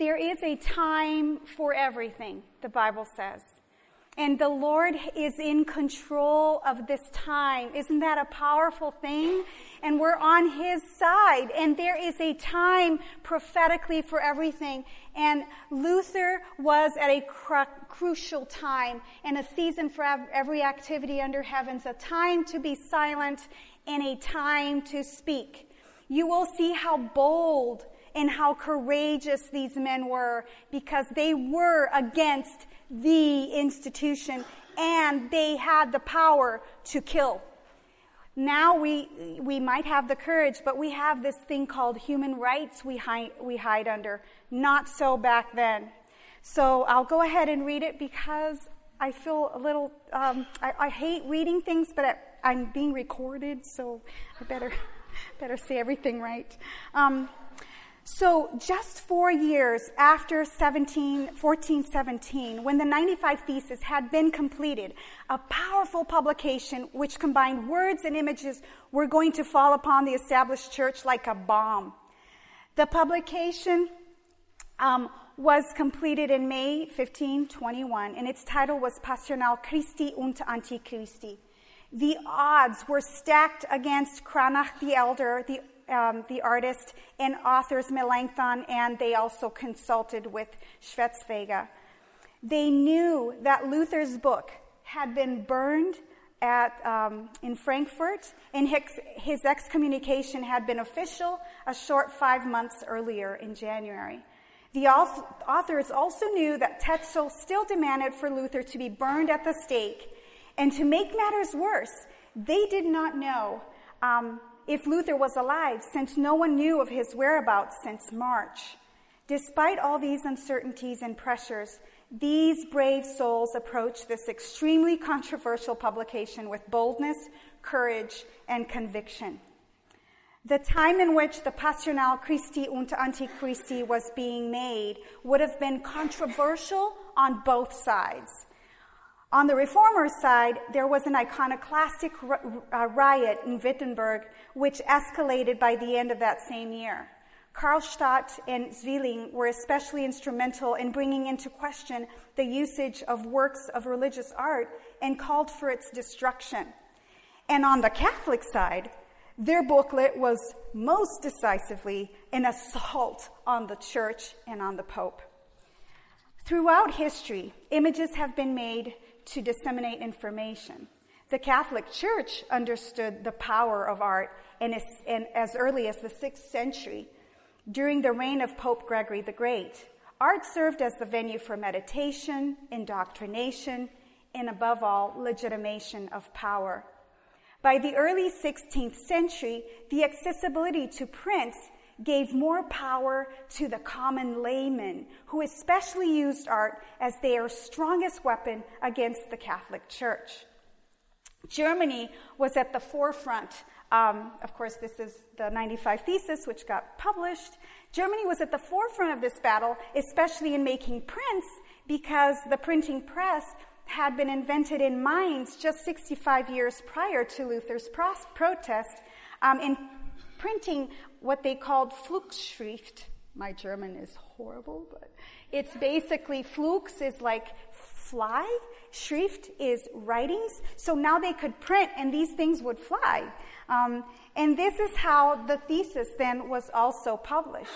There is a time for everything, the Bible says. And the Lord is in control of this time. Isn't that a powerful thing? And we're on His side. And there is a time prophetically for everything. And Luther was at a crucial time and a season for every activity under heaven's, a time to be silent and a time to speak. You will see how bold and how courageous these men were, because they were against the institution and they had the power to kill. Now we might have the courage, but we have this thing called human rights we hide under. Not so back then. So I'll go ahead and read it because I feel a little, I hate reading things, but I'm being recorded, so I better say everything right. So just 4 years after 1417, when the 95 Theses had been completed, a powerful publication which combined words and images were going to fall upon the established church like a bomb. The publication was completed in May 1521, and its title was Passional Christi und Antichristi. The odds were stacked against Cranach the Elder, the artist, and authors Melanchthon, and they also consulted with Schwetzwege. They knew that Luther's book had been burned in Frankfurt, and his excommunication had been official a short 5 months earlier in January. The authors also knew that Tetzel still demanded for Luther to be burned at the stake, and to make matters worse, they did not know if Luther was alive, since no one knew of his whereabouts since March. Despite all these uncertainties and pressures, these brave souls approached this extremely controversial publication with boldness, courage, and conviction. The time in which the Passional Christi und Antichristi was being made would have been controversial on both sides. On the Reformer side, there was an iconoclastic riot in Wittenberg, which escalated by the end of that same year. Karlstadt and Zwilling were especially instrumental in bringing into question the usage of works of religious art and called for its destruction. And on the Catholic side, their booklet was most decisively an assault on the Church and on the Pope. Throughout history, images have been made to disseminate information. The Catholic Church understood the power of art, and as early as the 6th century, during the reign of Pope Gregory the Great, art served as the venue for meditation, indoctrination, and above all, legitimation of power. By the early 16th century, the accessibility to prints gave more power to the common layman, who especially used art as their strongest weapon against the Catholic Church. Germany was at the forefront. Of course, this is the 95 Thesis, which got published. Germany was at the forefront of this battle, especially in making prints, because the printing press had been invented in Mainz just 65 years prior to Luther's protest, in printing what they called Flugschrift. My German is horrible, but it's basically Flux is like fly, Schrift is writings. So now they could print and these things would fly. And this is how the thesis then was also published.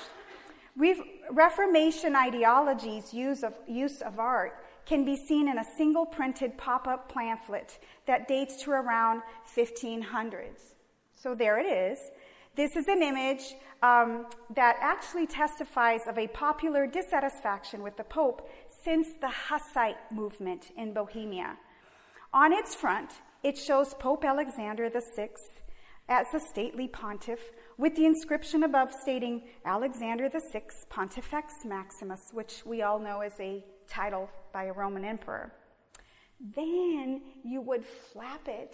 Reformation ideology's use of art can be seen in a single printed pop-up pamphlet that dates to around 1500s. So there it is. This is an image that actually testifies of a popular dissatisfaction with the Pope since the Hussite movement in Bohemia. On its front, it shows Pope Alexander VI as a stately pontiff, with the inscription above stating Alexander VI Pontifex Maximus, which we all know is a title by a Roman emperor. Then you would flap it,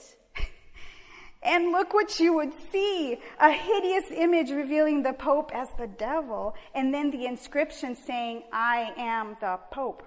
and look what you would see, a hideous image revealing the Pope as the devil, and then the inscription saying, I am the Pope.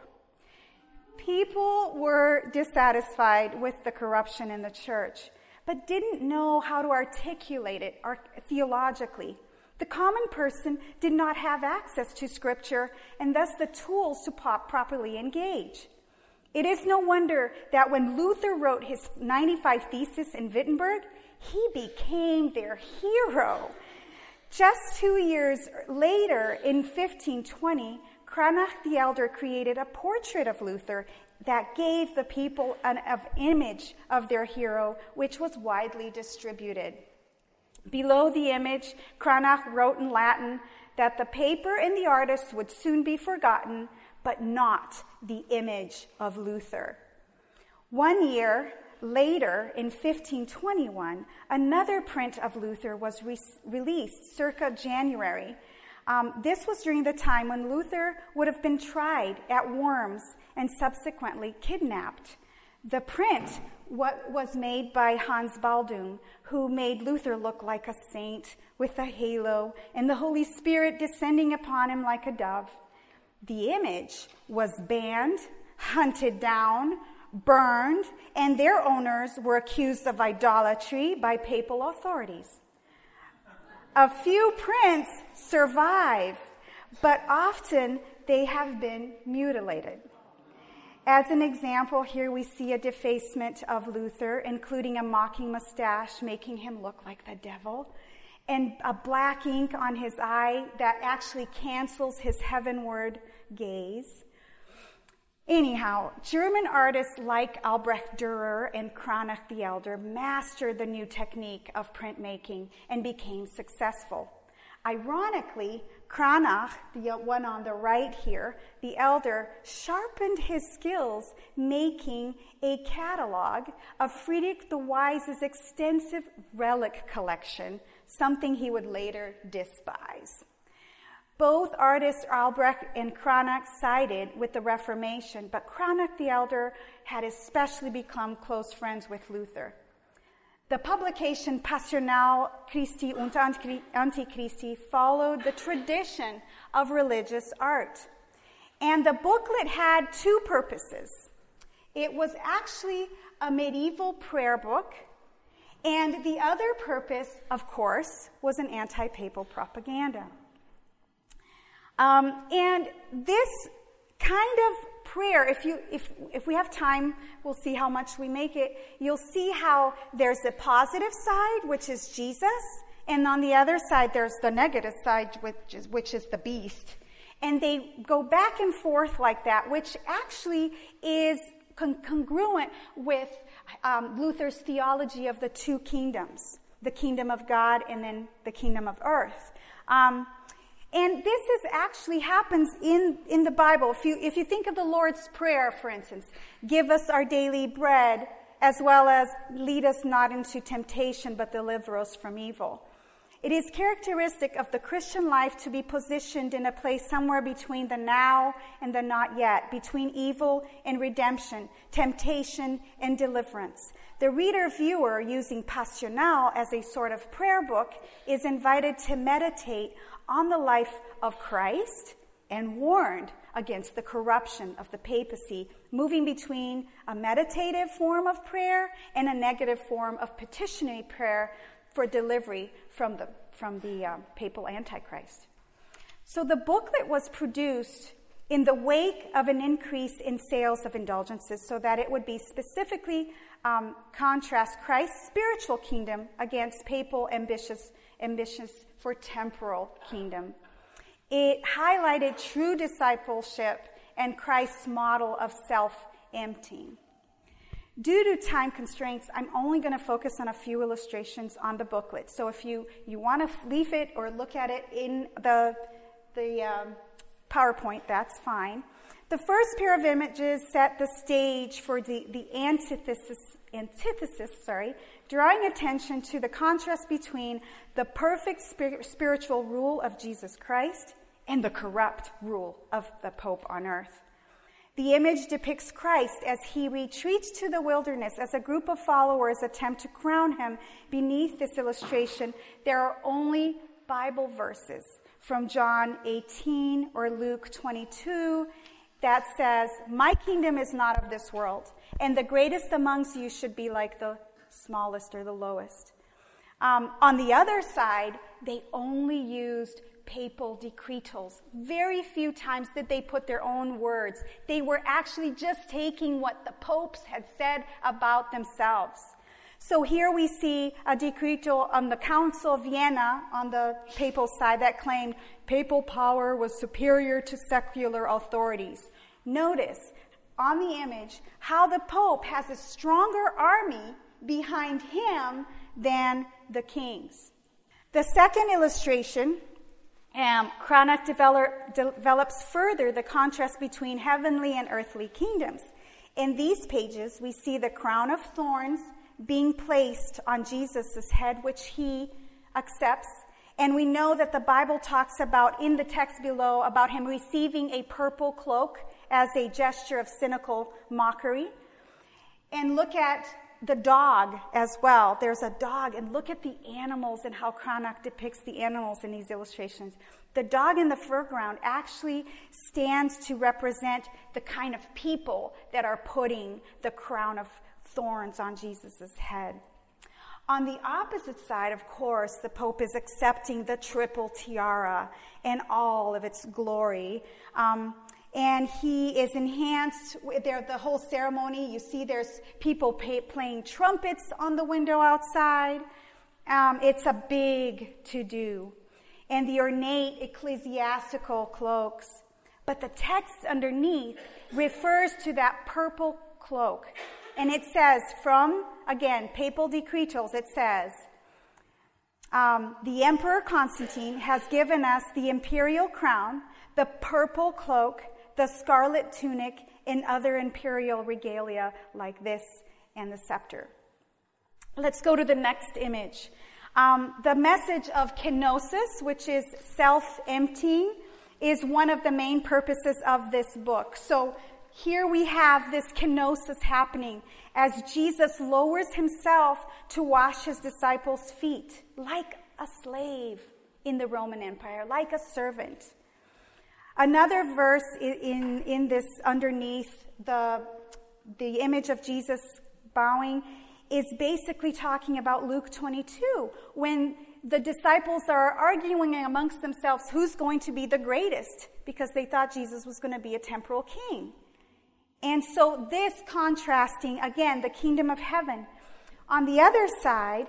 People were dissatisfied with the corruption in the church, but didn't know how to articulate it theologically. The common person did not have access to Scripture and thus the tools to properly engage. It is no wonder that when Luther wrote his 95 Theses in Wittenberg, he became their hero. Just 2 years later, in 1520, Cranach the Elder created a portrait of Luther that gave the people an image of their hero, which was widely distributed. Below the image, Cranach wrote in Latin that the paper and the artist would soon be forgotten, but not the image of Luther. 1 year later, in 1521, another print of Luther was released circa January. This was during the time when Luther would have been tried at Worms and subsequently kidnapped. The print was made by Hans Baldung, who made Luther look like a saint with a halo and the Holy Spirit descending upon him like a dove. The image was banned, hunted down, burned, and their owners were accused of idolatry by papal authorities. A few prints survive, but often they have been mutilated. As an example, here we see a defacement of Luther, including a mocking mustache, making him look like the devil, and a black ink on his eye that actually cancels his heavenward gaze. Anyhow, German artists like Albrecht Dürer and Cranach the Elder mastered the new technique of printmaking and became successful. Ironically, Cranach, the one on the right here, the elder, sharpened his skills making a catalog of Friedrich the Wise's extensive relic collection, something he would later despise. Both artists, Albrecht and Cranach, sided with the Reformation, but Cranach the Elder had especially become close friends with Luther. The publication Passional Christi und Antichristi followed the tradition of religious art. And the booklet had two purposes. It was actually a medieval prayer book, and the other purpose, of course, was an anti-papal propaganda. And this kind of prayer, if we have time, we'll see how much we make it. You'll see how there's the positive side, which is Jesus, and on the other side there's the negative side, which is the beast. And they go back and forth like that, which actually is congruent with Luther's theology of the two kingdoms, the kingdom of God and then the kingdom of earth. And this actually happens in the Bible. If you think of the Lord's Prayer, for instance, give us our daily bread, as well as lead us not into temptation, but deliver us from evil. It is characteristic of the Christian life to be positioned in a place somewhere between the now and the not yet, between evil and redemption, temptation and deliverance. The reader-viewer, using Passional as a sort of prayer book, is invited to meditate on the life of Christ and warned against the corruption of the papacy, moving between a meditative form of prayer and a negative form of petitionary prayer for delivery from the papal Antichrist. So the booklet was produced in the wake of an increase in sales of indulgences so that it would be specifically contrast Christ's spiritual kingdom against papal ambitions for temporal kingdom. It highlighted true discipleship and Christ's model of self-emptying. Due to time constraints, I'm only going to focus on a few illustrations on the booklet. So if you want to leaf it or look at it in the PowerPoint, that's fine. The first pair of images set the stage for the antithesis, drawing attention to the contrast between the perfect spiritual rule of Jesus Christ and the corrupt rule of the Pope on earth. The image depicts Christ as he retreats to the wilderness as a group of followers attempt to crown him. Beneath this illustration, there are only Bible verses from John 18 or Luke 22 that says, "My kingdom is not of this world, and the greatest amongst you should be like the smallest or the lowest." On the other side, they only used papal decretals. Very few times did they put their own words. They were actually just taking what the popes had said about themselves. So here we see a decretal on the Council of Vienna on the papal side that claimed papal power was superior to secular authorities. Notice on the image how the Pope has a stronger army behind him than the kings. The second illustration, Cranach develops further the contrast between heavenly and earthly kingdoms. In these pages, we see the crown of thorns being placed on Jesus' head, which he accepts. And we know that the Bible talks about, in the text below, about him receiving a purple cloak as a gesture of cynical mockery. And look at the dog as well. There's a dog, and look at the animals and how Cranach depicts the animals in these illustrations. The dog in the foreground actually stands to represent the kind of people that are putting the crown of thorns on Jesus' head. On the opposite side, of course, the Pope is accepting the triple tiara and all of its glory. And he is enhanced with the whole ceremony. You see there's people playing trumpets on the window outside. It's a big to-do. And the ornate ecclesiastical cloaks. But the text underneath refers to that purple cloak. And it says from, again, papal decretals, it says, the Emperor Constantine has given us the imperial crown, the purple cloak, the scarlet tunic, and other imperial regalia like this, and the scepter. Let's go to the next image. The message of kenosis, which is self-emptying, is one of the main purposes of this book. So here we have this kenosis happening as Jesus lowers himself to wash his disciples' feet, like a slave in the Roman Empire, like a servant. Another verse in this underneath the image of Jesus bowing is basically talking about Luke 22, when the disciples are arguing amongst themselves who's going to be the greatest, because they thought Jesus was going to be a temporal king. And so this contrasting, again, the kingdom of heaven. On the other side,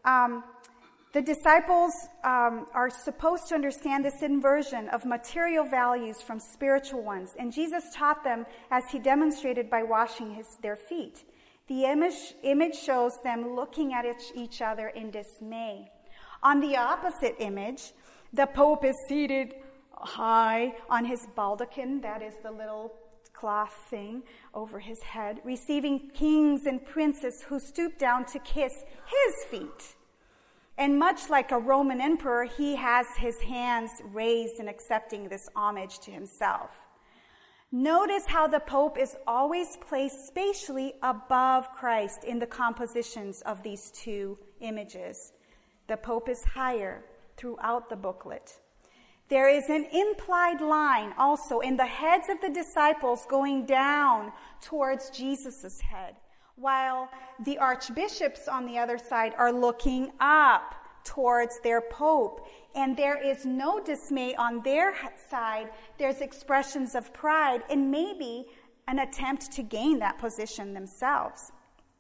the disciples are supposed to understand this inversion of material values from spiritual ones. And Jesus taught them as he demonstrated by washing their feet. The image shows them looking at each other in dismay. On the opposite image, the Pope is seated high on his baldachin, that is the little cloth thing over his head, receiving kings and princes who stoop down to kiss his feet. And much like a Roman emperor, he has his hands raised in accepting this homage to himself. Notice how the Pope is always placed spatially above Christ in the compositions of these two images. The Pope is higher throughout the booklet. There is an implied line also in the heads of the disciples going down towards Jesus' head, while the archbishops on the other side are looking up towards their Pope. And there is no dismay on their side. There's expressions of pride and maybe an attempt to gain that position themselves.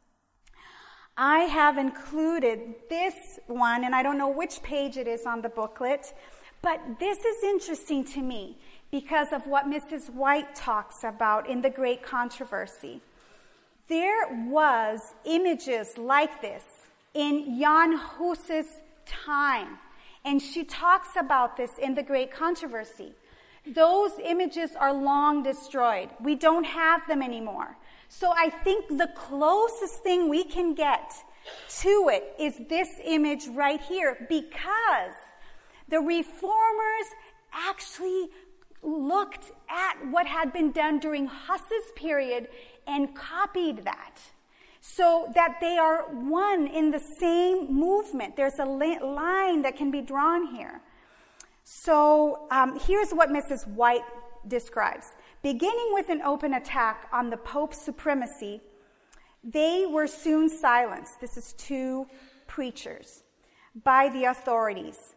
I have included this one, and I don't know which page it is on the booklet, but this is interesting to me because of what Mrs. White talks about in The Great Controversy. There was images like this in Jan Hus's time, and she talks about this in The Great Controversy. Those images are long destroyed. We don't have them anymore. So I think the closest thing we can get to it is this image right here, because the reformers actually looked at what had been done during Huss's period and copied that, so that they are one in the same movement. There's a line that can be drawn here. So here's what Mrs. White describes. Beginning with an open attack on the Pope's supremacy, they were soon silenced. This is two preachers by the authorities.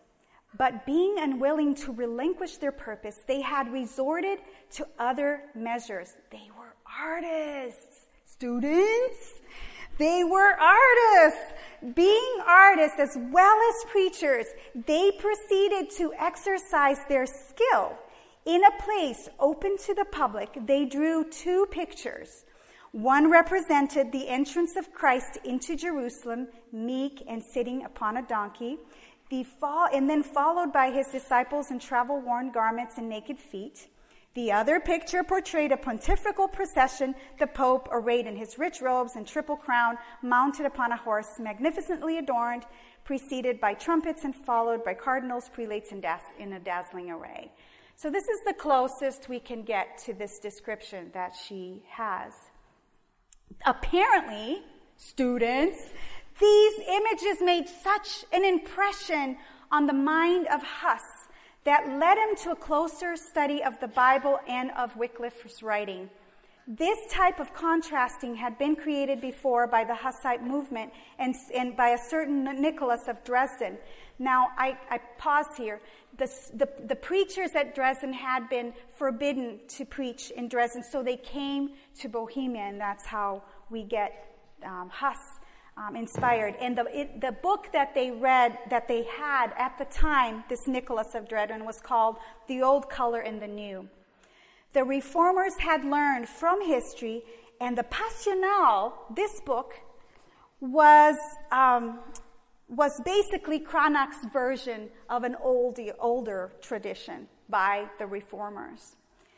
But being unwilling to relinquish their purpose, they had resorted to other measures. They were artists. Students, they were artists. Being artists as well as preachers, they proceeded to exercise their skill. In a place open to the public, they drew two pictures. One represented the entrance of Christ into Jerusalem, meek and sitting upon a donkey, and then followed by his disciples in travel-worn garments and naked feet. The other picture portrayed a pontifical procession, the Pope arrayed in his rich robes and triple crown, mounted upon a horse, magnificently adorned, preceded by trumpets and followed by cardinals, prelates in a dazzling array. So this is the closest we can get to this description that she has. Apparently, students, these images made such an impression on the mind of Huss that led him to a closer study of the Bible and of Wycliffe's writing. This type of contrasting had been created before by the Hussite movement and by a certain Nicholas of Dresden. Now, I pause here. The preachers at Dresden had been forbidden to preach in Dresden, so they came to Bohemia, and that's how we get Huss inspired. And the book that they read, that they had at the time, this Nicholas of Dresden, was called The Old Color and the New. The reformers had learned from history, and the Passional, this book, was basically Cranach's version of an older tradition by the reformers.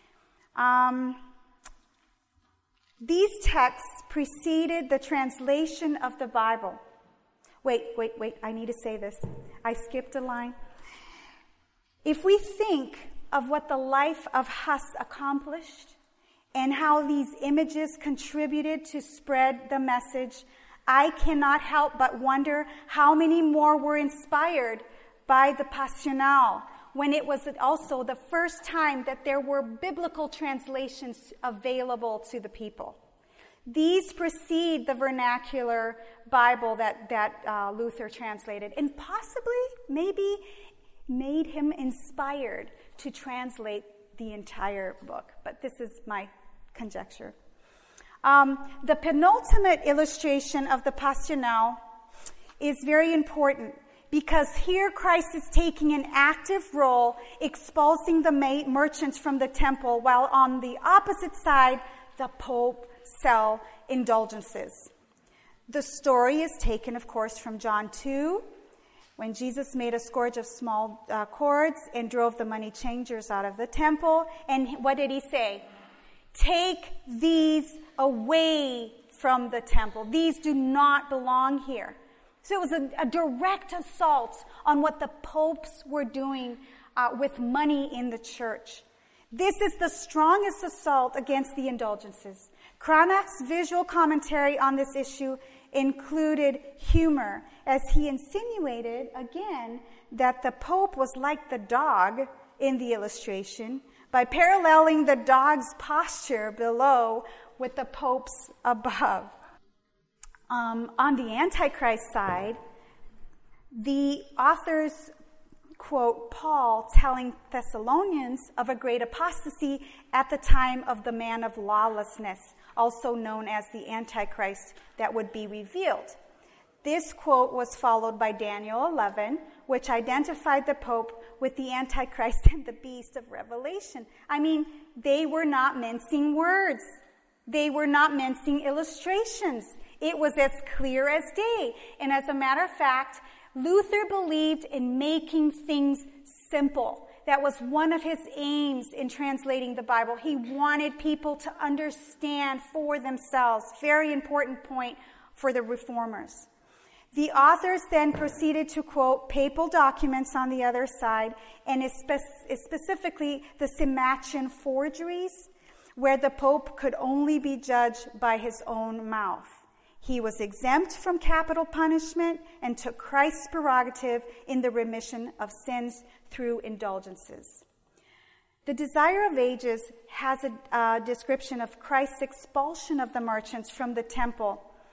These texts preceded the translation of the Bible. Wait, I need to say this. I skipped a line. If we think of what the life of Huss accomplished and how these images contributed to spread the message, I cannot help but wonder how many more were inspired by the Passional, when it was also the first time that there were biblical translations available to the people. These precede the vernacular Bible that Luther translated, and possibly, maybe, made him inspired to translate the entire book. But this is my conjecture. The penultimate illustration of the Passional is very important, because here Christ is taking an active role expulsing the merchants from the temple, while on the opposite side, the Pope sell indulgences. The story is taken, of course, from John 2, when Jesus made a scourge of small cords and drove the money changers out of the temple. And what did he say? Take these away from the temple. These do not belong here. So it was a direct assault on what the popes were doing with money in the church. This is the strongest assault against the indulgences. Cranach's visual commentary on this issue included humor, as he insinuated, again, that the Pope was like the dog in the illustration by paralleling the dog's posture below with the Pope's above. On the Antichrist side, the authors quote Paul telling Thessalonians of a great apostasy at the time of the man of lawlessness, also known as the Antichrist, that would be revealed. This quote was followed by Daniel 11, which identified the Pope with the Antichrist and the beast of Revelation. I mean, they were not mincing words. They were not mincing illustrations. It was as clear as day. And as a matter of fact, Luther believed in making things simple. That was one of his aims in translating the Bible. He wanted people to understand for themselves. Very important point for the reformers. The authors then proceeded to quote papal documents on the other side, and specifically the Symmachine forgeries, where the Pope could only be judged by his own mouth. He was exempt from capital punishment and took Christ's prerogative in the remission of sins through indulgences. The Desire of Ages has a description of Christ's expulsion of the merchants from the temple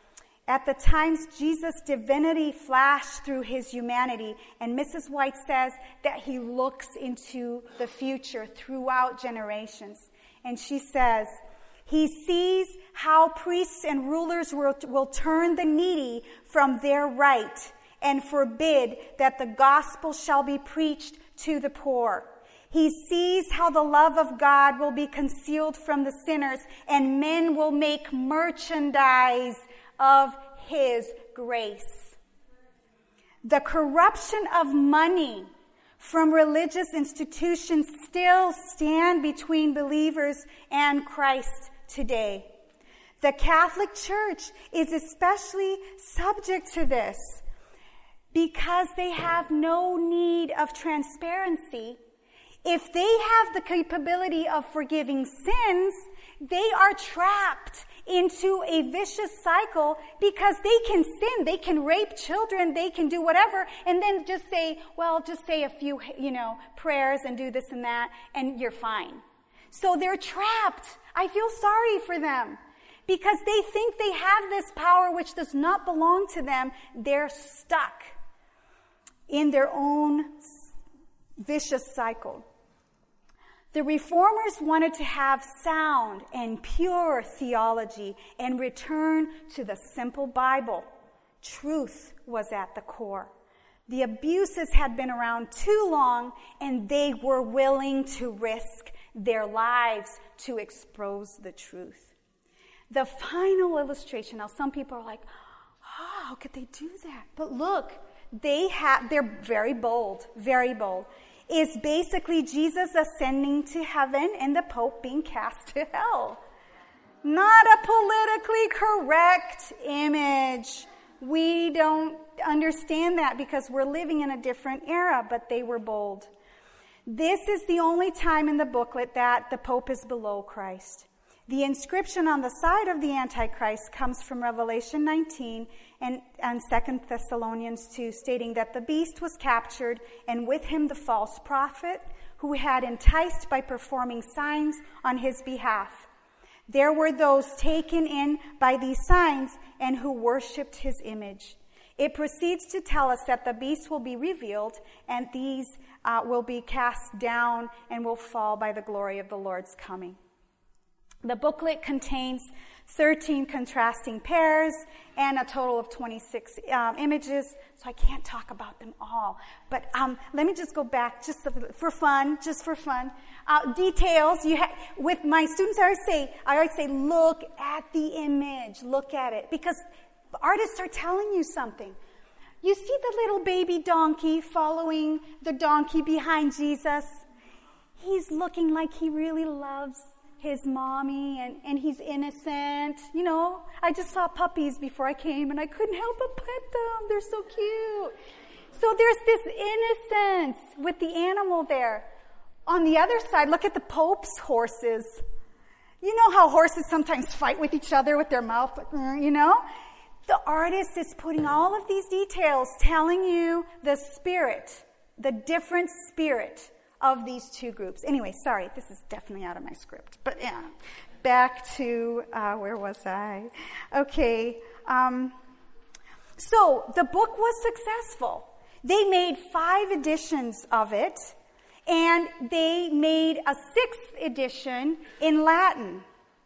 At the times, Jesus' divinity flashed through his humanity, and Mrs. White says that he looks into the future throughout generations. And she says, he sees how priests and rulers will turn the needy from their right and forbid that the gospel shall be preached to the poor. He sees how the love of God will be concealed from the sinners, and men will make merchandise of his grace. The corruption of money from religious institutions still stand between believers and Christ today. The Catholic Church is especially subject to this because they have no need of transparency. If they have the capability of forgiving sins, they are trapped into a vicious cycle because they can sin, they can rape children, they can do whatever, and then just say a few, prayers and do this and that, and you're fine. So they're trapped. I feel sorry for them because they think they have this power which does not belong to them. They're stuck in their own vicious cycle. The Reformers wanted to have sound and pure theology and return to the simple Bible. Truth was at the core. The abuses had been around too long, and they were willing to risk their lives to expose the truth. The final illustration, now some people are like, how could they do that? But look, they're very bold, is basically Jesus ascending to heaven and the Pope being cast to hell. Not a politically correct image. We don't understand that because we're living in a different era, but they were bold. This is the only time in the booklet that the Pope is below Christ. The inscription on the side of the Antichrist comes from Revelation 19 and 2 Thessalonians 2, stating that the beast was captured, and with him the false prophet, who had enticed by performing signs on his behalf. There were those taken in by these signs and who worshipped his image. It proceeds to tell us that the beast will be revealed, and these will be cast down and will fall by the glory of the Lord's coming. The booklet contains 13 contrasting pairs and a total of 26 images, so I can't talk about them all. But let me just go back just for fun. Details. With my students, I always say, look at the image, look at it, because artists are telling you something. You see the little baby donkey following the donkey behind Jesus? He's looking like he really loves his mommy, and he's innocent. I just saw puppies before I came, and I couldn't help but pet them. They're so cute. So there's this innocence with the animal there. On the other side, look at the Pope's horses. You know how horses sometimes fight with each other with their mouth, The artist is putting all of these details, telling you the spirit, the different spirit of these two groups. Anyway, sorry, this is definitely out of my script. But yeah, back to, where was I? Okay, so the book was successful. They made 5 editions of it, and they made a 6th edition in Latin.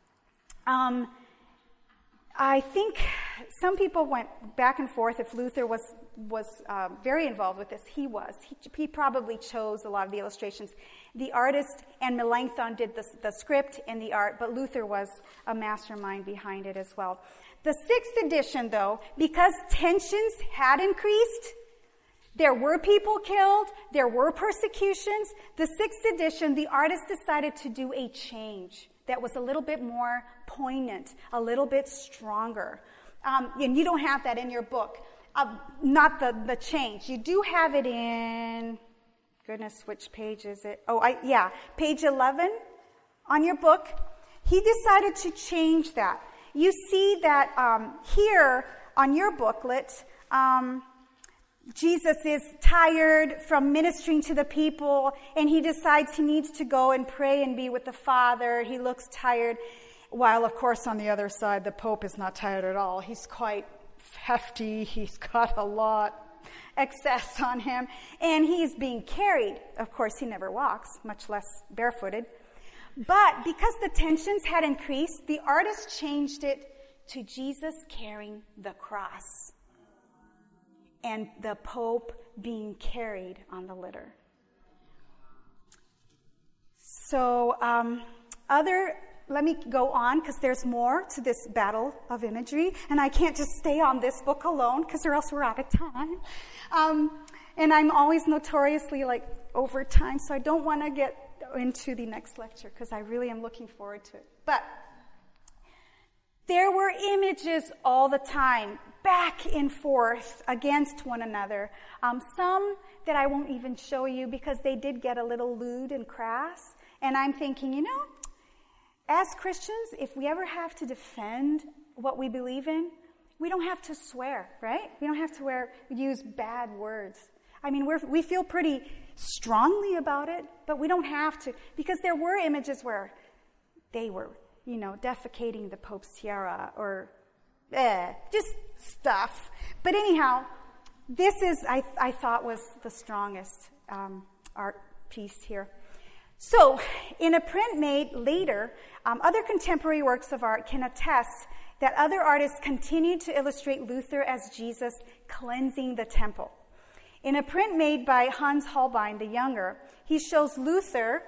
I think some people went back and forth if Luther was very involved with this. He was. He probably chose a lot of the illustrations. The artist and Melanchthon did the script and the art, but Luther was a mastermind behind it as well. The 6th edition, though, because tensions had increased, there were people killed, there were persecutions. The 6th edition, the artist decided to do a change that was a little bit more poignant, a little bit stronger. And you don't have that in your book. Not the change. You do have it in, goodness, which page is it? Page 11 on your book. He decided to change that. You see that here on your booklet, Jesus is tired from ministering to the people, and he decides he needs to go and pray and be with the Father. He looks tired, while, of course, on the other side, the Pope is not tired at all. He's quite hefty. He's got a lot excess on him, and he's being carried. Of course, he never walks, much less barefooted. But because the tensions had increased, the artist changed it to Jesus carrying the cross and the Pope being carried on the litter. So, let me go on, because there's more to this battle of imagery, and I can't just stay on this book alone, because or else we're out of time. And I'm always notoriously over time, so I don't want to get into the next lecture, because I really am looking forward to it. But there were images all the time, back and forth against one another. Some that I won't even show you, because they did get a little lewd and crass. And I'm thinking, as Christians, if we ever have to defend what we believe in, we don't have to swear, right? We don't have to use bad words. I mean, we feel pretty strongly about it, but we don't have to, because there were images where they were, defecating the Pope's tiara or just stuff. But anyhow, this is, I thought, was the strongest art piece here. So, in a print made later, other contemporary works of art can attest that other artists continued to illustrate Luther as Jesus cleansing the temple. In a print made by Hans Holbein the Younger, he shows Luther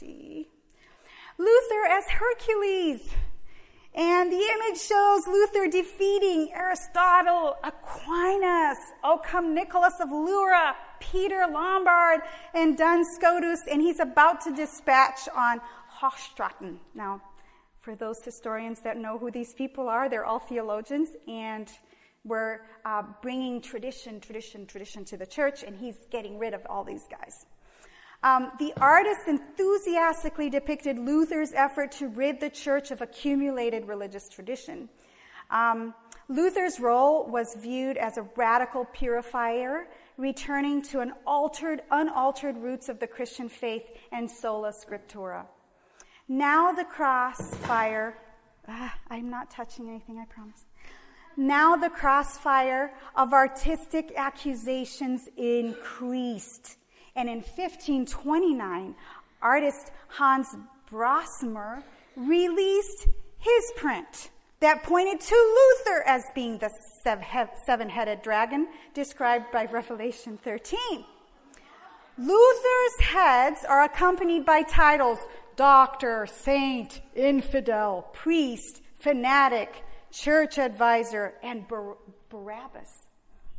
as Hercules. And the image shows Luther defeating Aristotle, Aquinas, Occam Nicholas of Lyra, Peter Lombard, and Duns Scotus, and he's about to dispatch on Hochstraten. Now, for those historians that know who these people are, they're all theologians, and we're bringing tradition to the church, and he's getting rid of all these guys. The artist enthusiastically depicted Luther's effort to rid the church of accumulated religious tradition. Luther's role was viewed as a radical purifier, returning to unaltered roots of the Christian faith and sola scriptura. Now the crossfire, I'm not touching anything, I promise. Now the crossfire of artistic accusations increased. And in 1529, artist Hans Brosmer released his print that pointed to Luther as being the seven-headed dragon described by Revelation 13. Luther's heads are accompanied by titles: doctor, saint, infidel, priest, fanatic, church advisor, and Barabbas.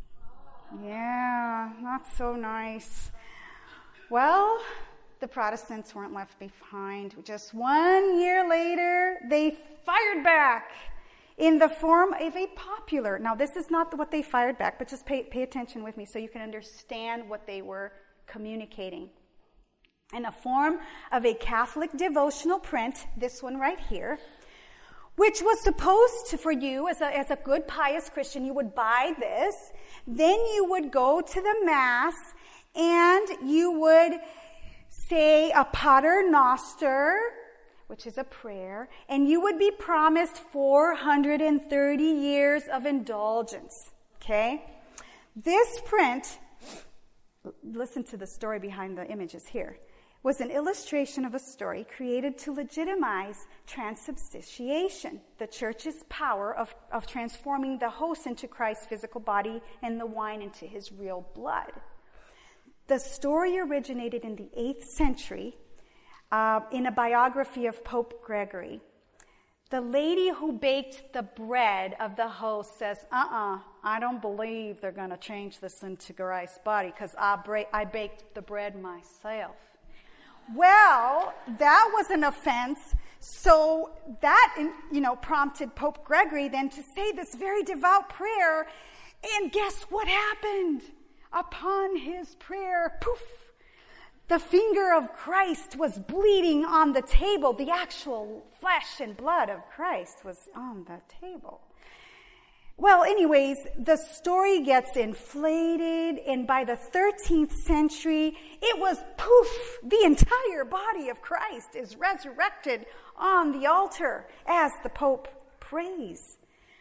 Yeah, not so nice. Well, the Protestants weren't left behind. Just 1 year later, they fired back in the form of a popular. Now, this is not what they fired back, but just pay attention with me so you can understand what they were communicating. In the form of a Catholic devotional print, this one right here, which was supposed to, for you as a good pious Christian, you would buy this, then you would go to the Mass, and you would say a Pater Noster, which is a prayer, and you would be promised 430 years of indulgence. Okay? This print, listen to the story behind the images here, was an illustration of a story created to legitimize transubstantiation, the church's power of transforming the host into Christ's physical body and the wine into his real blood. The story originated in the 8th century in a biography of Pope Gregory. The lady who baked the bread of the host says, I don't believe they're going to change this into Christ's body because I baked the bread myself. Well, that was an offense, so that, prompted Pope Gregory then to say this very devout prayer, and guess what happened? Upon his prayer, poof, the finger of Christ was bleeding on the table. The actual flesh and blood of Christ was on the table. Well, anyways, the story gets inflated, and by the 13th century, it was poof, the entire body of Christ is resurrected on the altar as the Pope prays.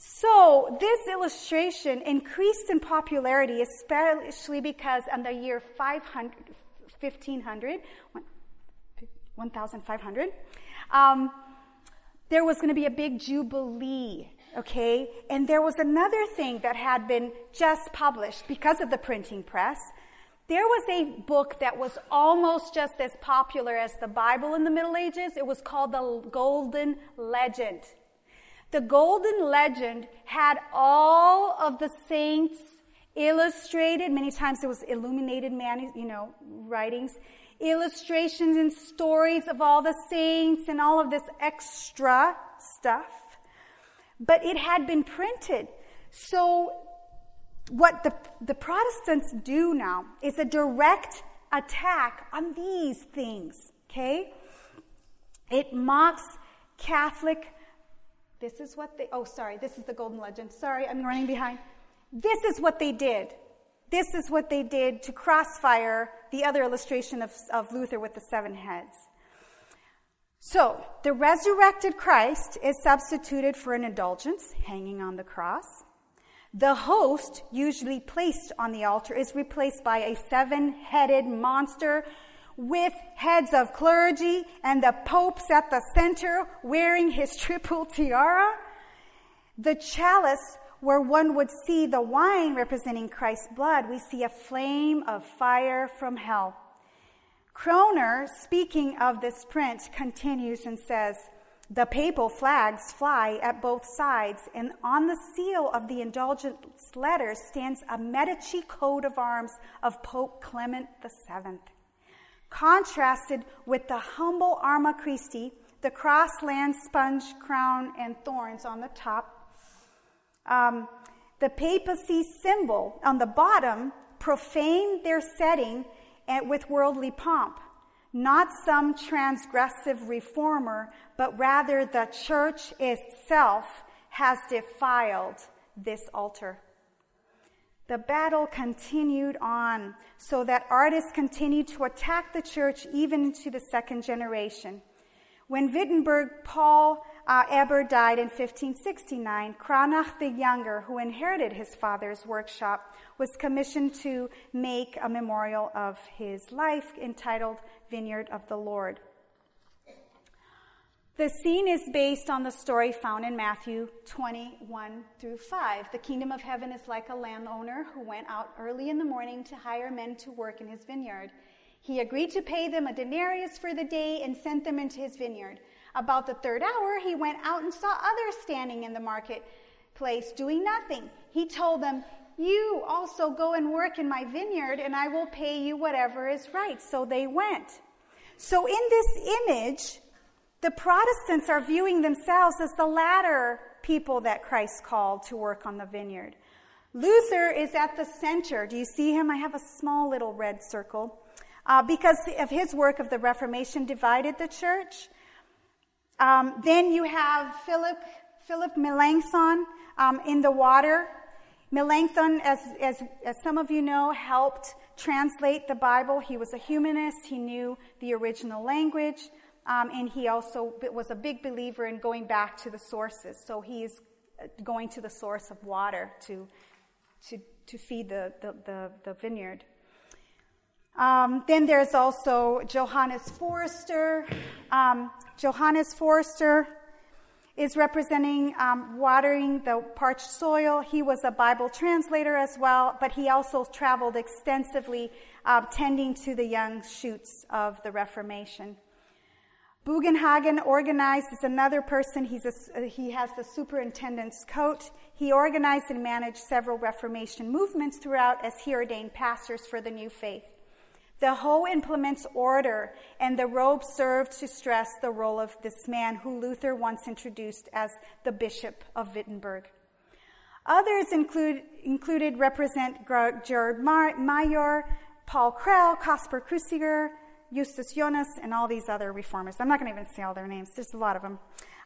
So this illustration increased in popularity, especially because in the year 1500, there was going to be a big jubilee, okay? And there was another thing that had been just published because of the printing press. There was a book that was almost just as popular as the Bible in the Middle Ages. It was called the Golden Legend. The Golden Legend had all of the saints illustrated. Many times it was illuminated writings, illustrations and stories of all the saints and all of this extra stuff. But it had been printed. So what the Protestants do now is a direct attack on these things, okay? It mocks Catholic. This is the Golden Legend. Sorry, I'm running behind. This is what they did. This is what they did to crossfire the other illustration of Luther with the 7 heads. So, the resurrected Christ is substituted for an indulgence hanging on the cross. The host, usually placed on the altar, is replaced by a 7-headed monster with heads of clergy and the popes at the center wearing his triple tiara. The chalice, where one would see the wine representing Christ's blood, we see a flame of fire from hell. Kroner, speaking of this print, continues and says, the papal flags fly at both sides, and on the seal of the indulgence letter stands a Medici coat of arms of Pope Clement VII. Contrasted with the humble Arma Christi, the cross lands sponge crown and thorns on the top. The papacy symbol on the bottom profaned their setting with worldly pomp. Not some transgressive reformer, but rather the church itself has defiled this altar. The battle continued on, so that artists continued to attack the church even into the 2nd generation. When Wittenberg Paul Eber died in 1569, Cranach the Younger, who inherited his father's workshop, was commissioned to make a memorial of his life entitled Vineyard of the Lord. The scene is based on the story found in Matthew 21-5. The kingdom of heaven is like a landowner who went out early in the morning to hire men to work in his vineyard. He agreed to pay them a denarius for the day and sent them into his vineyard. About the 3rd hour, he went out and saw others standing in the marketplace doing nothing. He told them, "You also go and work in my vineyard, and I will pay you whatever is right." So they went. So in this image, the Protestants are viewing themselves as the latter people that Christ called to work on the vineyard. Luther is at the center. Do you see him? I have a small little red circle. Because of his work of the Reformation divided the church. Then you have Philip Melanchthon in the water. Melanchthon, as some of you know, helped translate the Bible. He was a humanist. He knew the original language. And he also was a big believer in going back to the sources. So he's going to the source of water to feed the vineyard. Then there's also Johannes Forster. Johannes Forster is representing watering the parched soil. He was a Bible translator as well, but he also traveled extensively tending to the young shoots of the Reformation. Bugenhagen organized is another person. He has the superintendent's coat. He organized and managed several Reformation movements throughout as he ordained pastors for the new faith. The hoe implements order, and the robe served to stress the role of this man who Luther once introduced as the Bishop of Wittenberg. Others included represent Gerhard Mayer, Paul Krell, Kaspar Cruciger, Justus Jonas, and all these other reformers. I'm not going to even say all their names. There's a lot of them.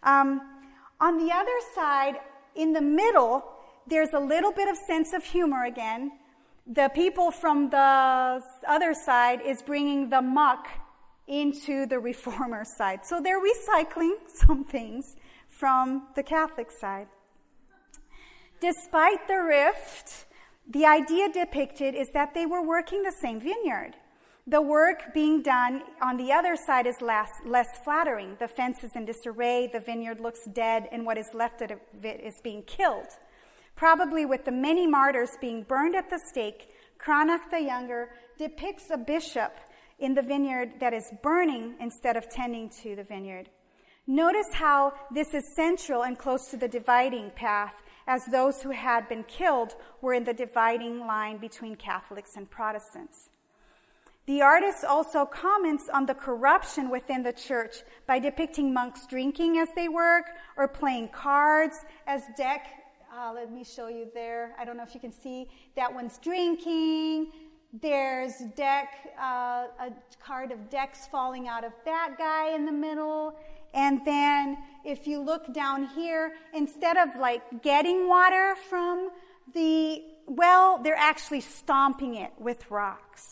On the other side, in the middle, there's a little bit of sense of humor again. The people from the other side is bringing the muck into the reformer side. So they're recycling some things from the Catholic side. Despite the rift, the idea depicted is that they were working the same vineyard. The work being done on the other side is less flattering. The fence is in disarray, the vineyard looks dead, and what is left of it is being killed. Probably with the many martyrs being burned at the stake, Cranach the Younger depicts a bishop in the vineyard that is burning instead of tending to the vineyard. Notice how this is central and close to the dividing path, as those who had been killed were in the dividing line between Catholics and Protestants. The artist also comments on the corruption within the church by depicting monks drinking as they work or playing cards as Deck. Let me show you there. I don't know if you can see. That one's drinking. There's Deck, a card of Deck's falling out of that guy in the middle. And then if you look down here, instead of like getting water from the well, they're actually stomping it with rocks.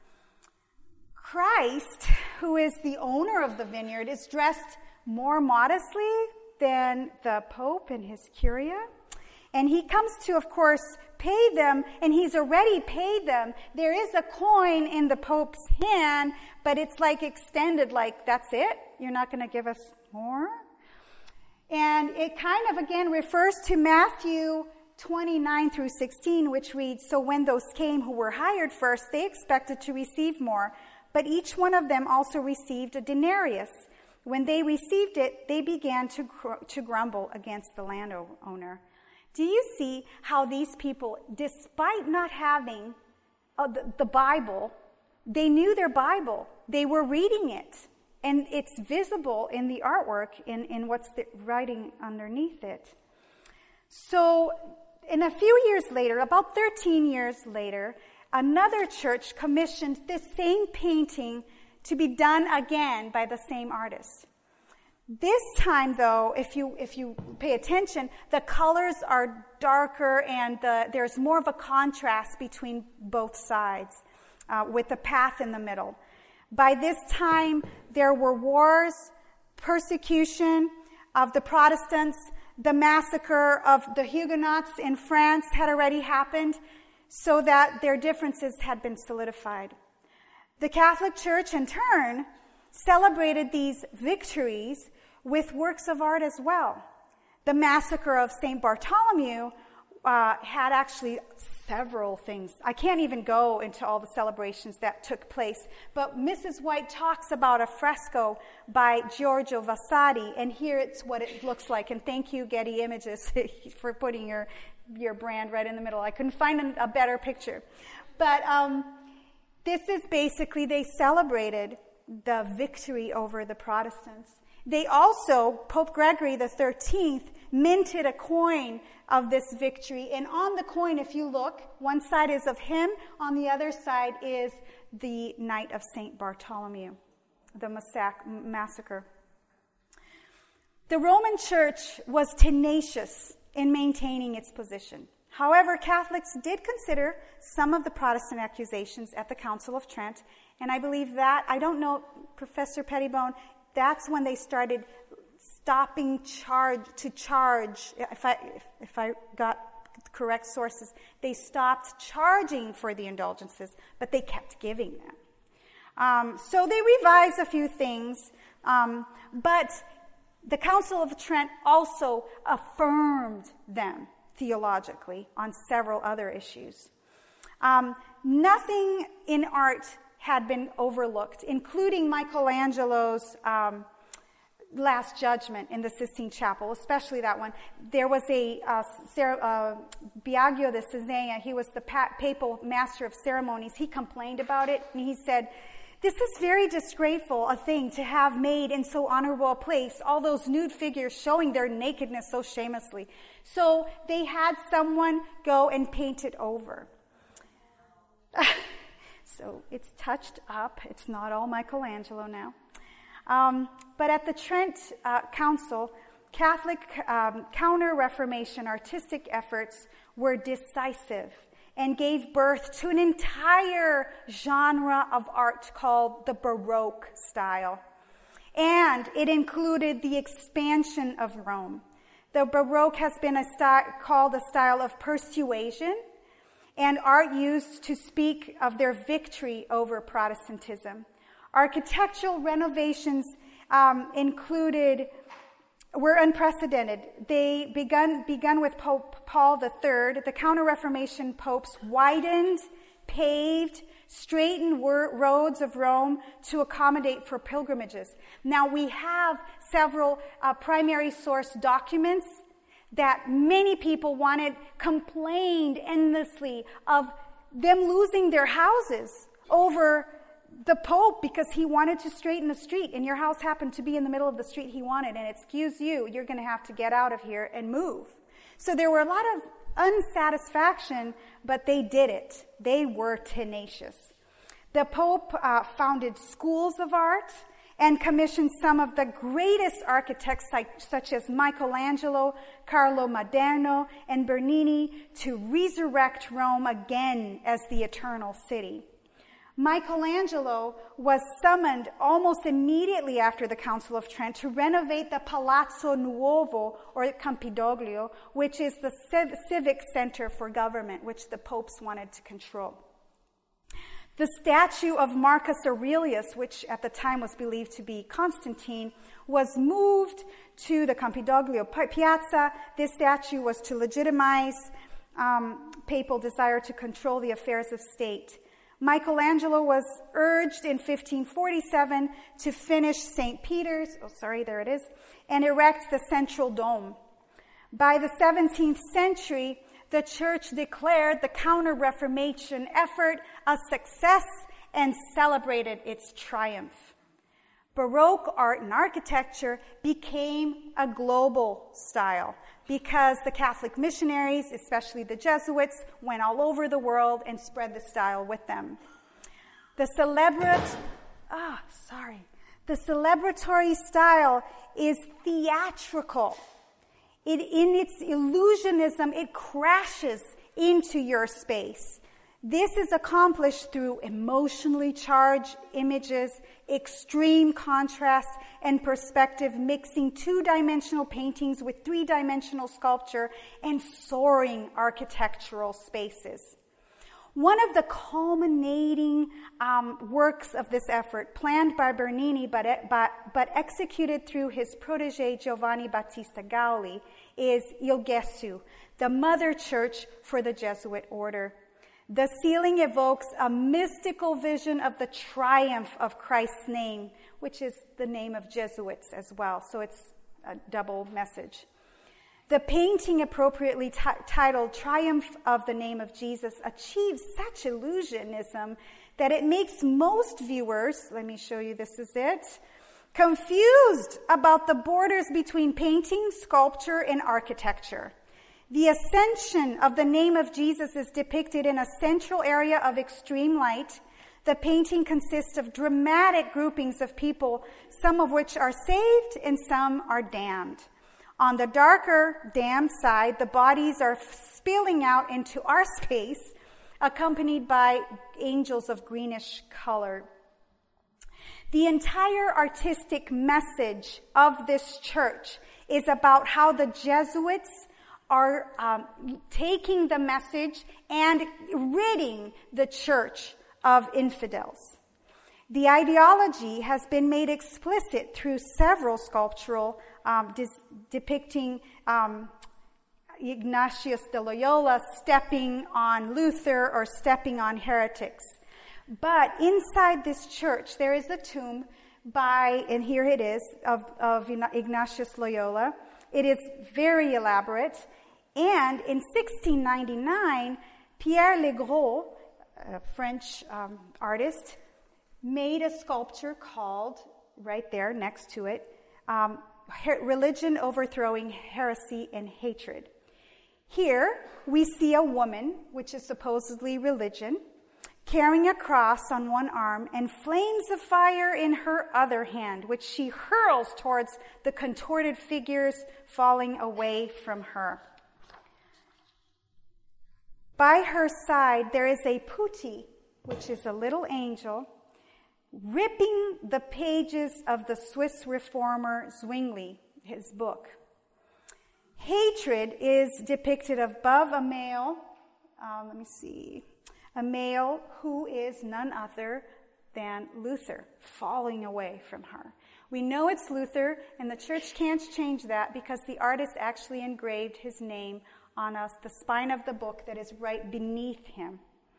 Christ, who is the owner of the vineyard, is dressed more modestly than the Pope and his curia. And he comes to, of course, pay them, and he's already paid them. There is a coin in the Pope's hand, but it's like extended, like, that's it? You're not going to give us more? And it kind of, again, refers to Matthew 29 through 16, which reads, "So when those came who were hired first, they expected to receive more. But each one of them also received a denarius. When they received it, they began to grumble against the landowner." Do you see how these people, despite not having the Bible, they knew their Bible. They were reading it. And it's visible in the artwork, in what's the writing underneath it. So in a few years later, about 13 years later, another church commissioned this same painting to be done again by the same artist. This time, though, if you pay attention, the colors are darker and there's more of a contrast between both sides, with the path in the middle. By this time, there were wars, persecution of the Protestants, the massacre of the Huguenots in France had already happened, so that their differences had been solidified. The Catholic Church, in turn, celebrated these victories with works of art as well. The massacre of St. Bartholomew had actually several things. I can't even go into all the celebrations that took place, but Mrs. White talks about a fresco by Giorgio Vasari, and here it's what it looks like. And thank you, Getty Images, for putting your brand right in the middle. I couldn't find a better picture. But this is basically, they celebrated the victory over the Protestants. They also, Pope Gregory the 13th, minted a coin of this victory. And on the coin, if you look, one side is of him, on the other side is the night of St. Bartholomew, the massacre. The Roman Church was tenacious in maintaining its position. However, Catholics did consider some of the Protestant accusations at the Council of Trent, and I believe that, I don't know, Professor Pettibone, that's when they started stopping charge. If I got correct sources, they stopped charging for the indulgences, but they kept giving them. So they revised a few things, but the Council of Trent also affirmed them theologically on several other issues. Nothing in art had been overlooked, including Michelangelo's Last Judgment in the Sistine Chapel, especially that one. There was Biagio de Cesena, he was the papal master of ceremonies. He complained about it, and he said, "This is very disgraceful a thing to have made in so honorable a place, all those nude figures showing their nakedness so shamelessly." So they had someone go and paint it over. So it's touched up. It's not all Michelangelo now. But at the Trent Council, Catholic counter-Reformation artistic efforts were decisive and gave birth to an entire genre of art called the Baroque style. And it included the expansion of Rome. The Baroque has been called a style of persuasion, and art used to speak of their victory over Protestantism. Architectural renovations were unprecedented. They begun with Pope Paul III. The Counter-Reformation popes widened, paved, straightened roads of Rome to accommodate for pilgrimages. Now we have several primary source documents that many people complained endlessly of them losing their houses over the Pope because he wanted to straighten the street, and your house happened to be in the middle of the street he wanted, and excuse you, you're going to have to get out of here and move. So there were a lot of unsatisfaction, but they did it. They were tenacious. The Pope founded schools of art and commissioned some of the greatest architects such as Michelangelo, Carlo Maderno, and Bernini to resurrect Rome again as the eternal city. Michelangelo was summoned almost immediately after the Council of Trent to renovate the Palazzo Nuovo, or Campidoglio, which is the civic center for government, which the popes wanted to control. The statue of Marcus Aurelius, which at the time was believed to be Constantine, was moved to the Campidoglio Piazza. This statue was to legitimize papal desire to control the affairs of state. Michelangelo was urged in 1547 to finish St. Peter's, and erect the central dome. By the 17th century, the church declared the Counter-Reformation effort a success and celebrated its triumph. Baroque art and architecture became a global style because the Catholic missionaries, especially the Jesuits, went all over the world and spread the style with them. The celebratory style is theatrical. In its illusionism, it crashes into your space. This is accomplished through emotionally charged images, extreme contrast and perspective, mixing two-dimensional paintings with three-dimensional sculpture and soaring architectural spaces. One of the culminating works of this effort, planned by Bernini but executed through his protege Giovanni Battista Gauli, is Il Gesù, the mother church for the Jesuit order. The ceiling evokes a mystical vision of the triumph of Christ's name, which is the name of Jesuits as well, so it's a double message. The painting, appropriately titled Triumph of the Name of Jesus, achieves such illusionism that it makes most viewers, let me show you, this is it, confused about the borders between painting, sculpture, and architecture. The ascension of the name of Jesus is depicted in a central area of extreme light. The painting consists of dramatic groupings of people, some of which are saved and some are damned. On the darker, damned side, the bodies are spilling out into our space, accompanied by angels of greenish color. The entire artistic message of this church is about how the Jesuits are taking the message and ridding the church of infidels. The ideology has been made explicit through several sculptural depicting Ignatius de Loyola stepping on Luther or stepping on heretics. But inside this church, there is a tomb and here it is, of Ignatius Loyola. It is very elaborate. And in 1699, Pierre Legros, a French artist, made a sculpture called, right there next to it, Religion Overthrowing Heresy and Hatred. Here we see a woman, which is supposedly religion, carrying a cross on one arm and flames of fire in her other hand, which she hurls towards the contorted figures falling away from her. By her side, there is a putti, which is a little angel, ripping the pages of the Swiss reformer Zwingli, his book. Hatred is depicted above a male, a male who is none other than Luther, falling away from her. We know it's Luther, and the church can't change that because the artist actually engraved his name on the spine of the book that is right beneath him.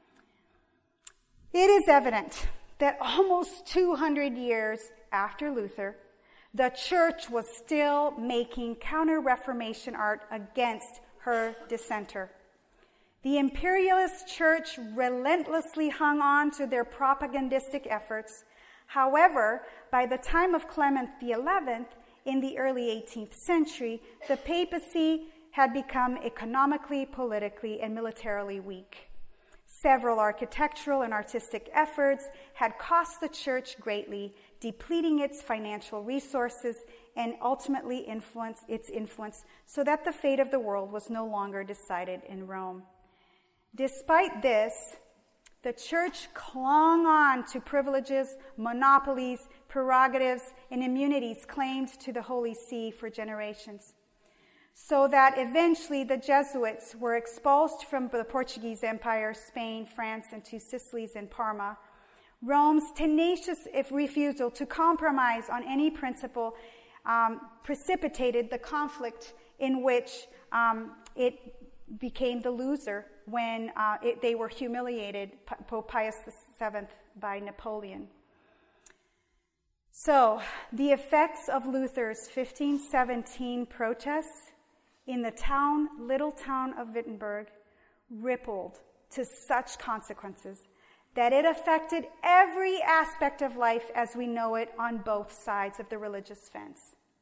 It is evident that almost 200 years after Luther, the church was still making counter-Reformation art against her dissenter. The imperialist church relentlessly hung on to their propagandistic efforts. However, by the time of Clement XI, in the early 18th century, the papacy had become economically, politically, and militarily weak. Several architectural and artistic efforts had cost the church greatly, depleting its financial resources and ultimately its influence, so that the fate of the world was no longer decided in Rome. Despite this, the church clung on to privileges, monopolies, prerogatives, and immunities claimed to the Holy See for generations, so that eventually the Jesuits were expulsed from the Portuguese Empire, Spain, France, and two Sicilies and Parma. Rome's tenacious refusal to compromise on any principle precipitated the conflict in which it became the loser when they were humiliated, Pope Pius VII, by Napoleon. So, the effects of Luther's 1517 protests in the little town of Wittenberg, rippled to such consequences that it affected every aspect of life as we know it on both sides of the religious fence.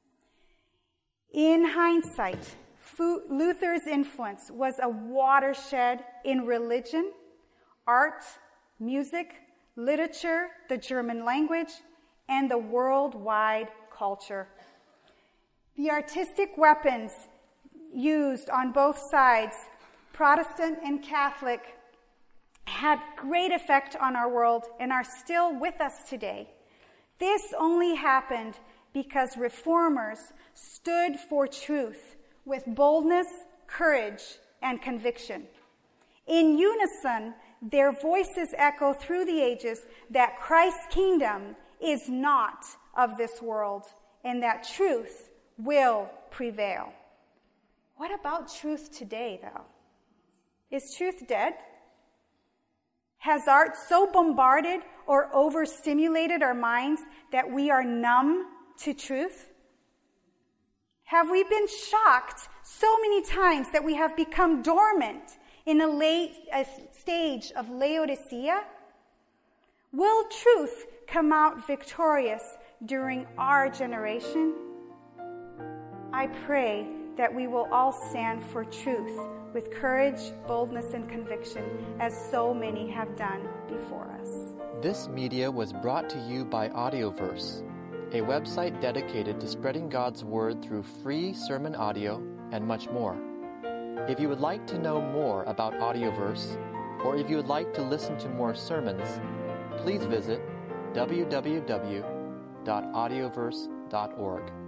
In hindsight, Luther's influence was a watershed in religion, art, music, literature, the German language, and the worldwide culture. The artistic weapons used on both sides, Protestant and Catholic, had great effect on our world and are still with us today. This only happened because reformers stood for truth with boldness, courage, and conviction. In unison, their voices echo through the ages that Christ's kingdom is not of this world and that truth will prevail. What about truth today, though? Is truth dead? Has art so bombarded or overstimulated our minds that we are numb to truth? Have we been shocked so many times that we have become dormant in a stage of Laodicea? Will truth come out victorious during our generation? I pray that we will all stand for truth with courage, boldness, and conviction, as so many have done before us. This media was brought to you by Audioverse, a website dedicated to spreading God's Word through free sermon audio and much more. If you would like to know more about Audioverse, or if you would like to listen to more sermons, please visit www.audioverse.org.